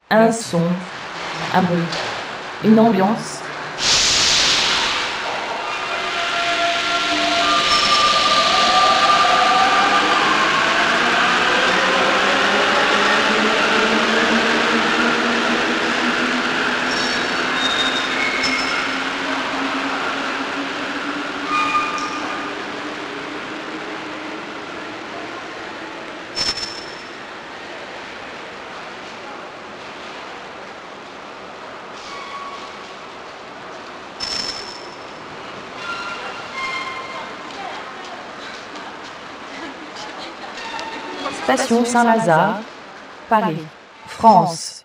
Un son, un bruit, une ambiance. Station Saint-Lazare, Paris, France.